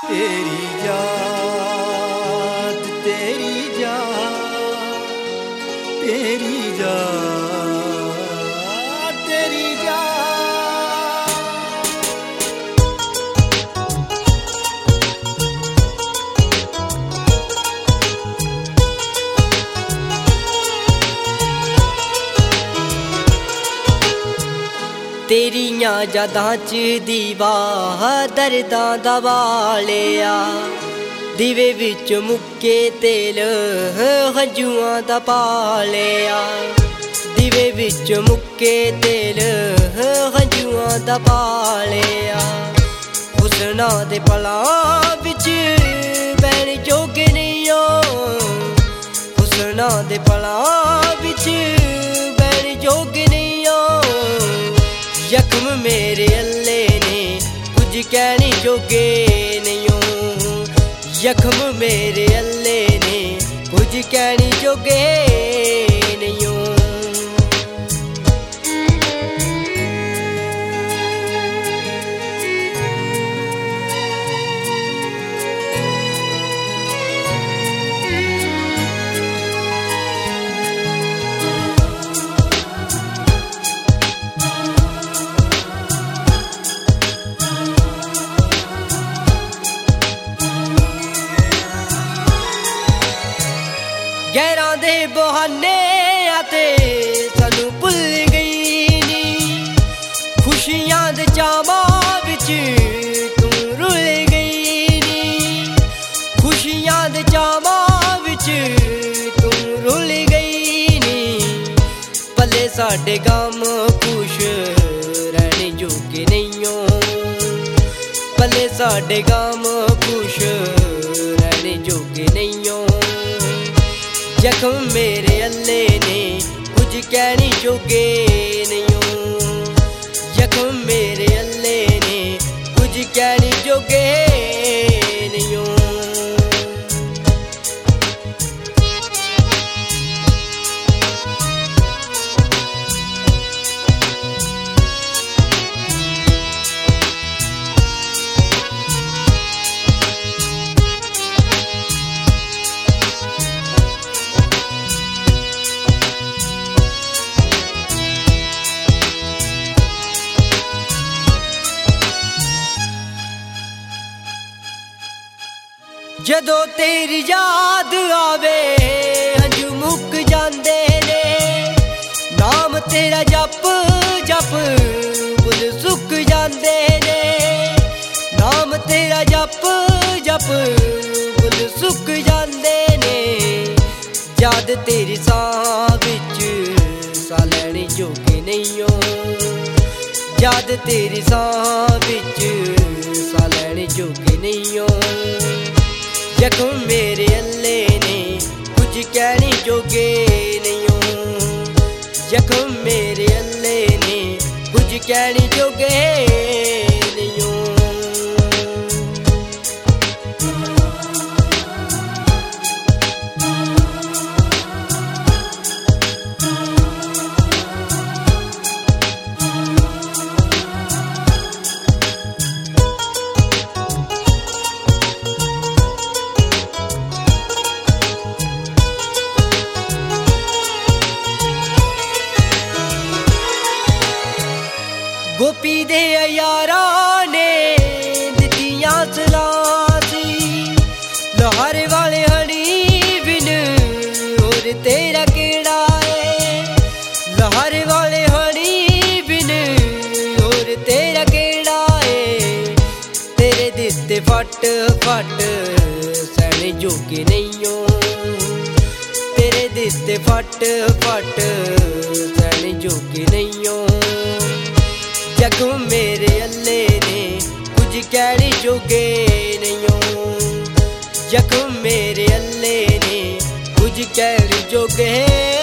तेरी याद तेरी याद तेरी याद तेरी याद। तेरियां यादां च दीवा दर्दां दा बालिया, दिवे विच मुक्के तेल हंजुआं दा पालिया। दिवे विच मुक्के तेल हंजुआं दा पालिया। हुस्ना दे पलां विच बैण जोगे नहीं ओ, हुस्ना दे पलां विच बैण जोगे नहीं ओ। जख्म मेरे अल्ले ने कुछ कहने जोगे नहीं हो, जख्म मेरे अल्ले ने कुछ कहने जोगे नहीं हो। गैरां दे बहाने आते सानू भुल गई नी, खुशियां दे चावां विच तू रुल गई नी। खुशियां दे चावां विच तू रुल गई नी। पल्ले साडे गम खुश रहने जोगे नहीं हो, पल्ले साडे गम खुश रहने जोगे नहीं हो। जख्म मेरे अल्ले ने कुछ कहने जोगे नहीं हो, जख्म मेरे अल्ले ने कुछ कहने जोगे नहीं हो। जदों तेरी याद आवे हंझू मुक जांदे ने, नाम तेरा जप जप बुल सुक जांदे ने। नाम तेरा जप जप बुल सुक जांदे ने। याद तेरी साह विच सा लैणे जोगे नहीं हो, याद तेरी साह विच सा लैणे जोगे नहीं हो। जख्म मेरे अल्ले ने कुछ कहने जोगे नहीं हो, जख्म मेरे अल्ले ने कुछ कहने जोगे नहीं हो। गोपी दे यारा ने दित्तियां सलासी, लहर वाले हनी बिन और तेरा केड़ा है। लहर वाले हनी बिन और तेरा केड़ा है। तेरे दित्ते फट फट सहने जोगे नहीं हो, तेरे दित्ते फट फट सहने जोगे नहीं हो। जख्म मेरे अल्ले ने कुछ कहने जोगे नहीं हो, जख्म मेरे अल्ले ने कुछ कहने जोगे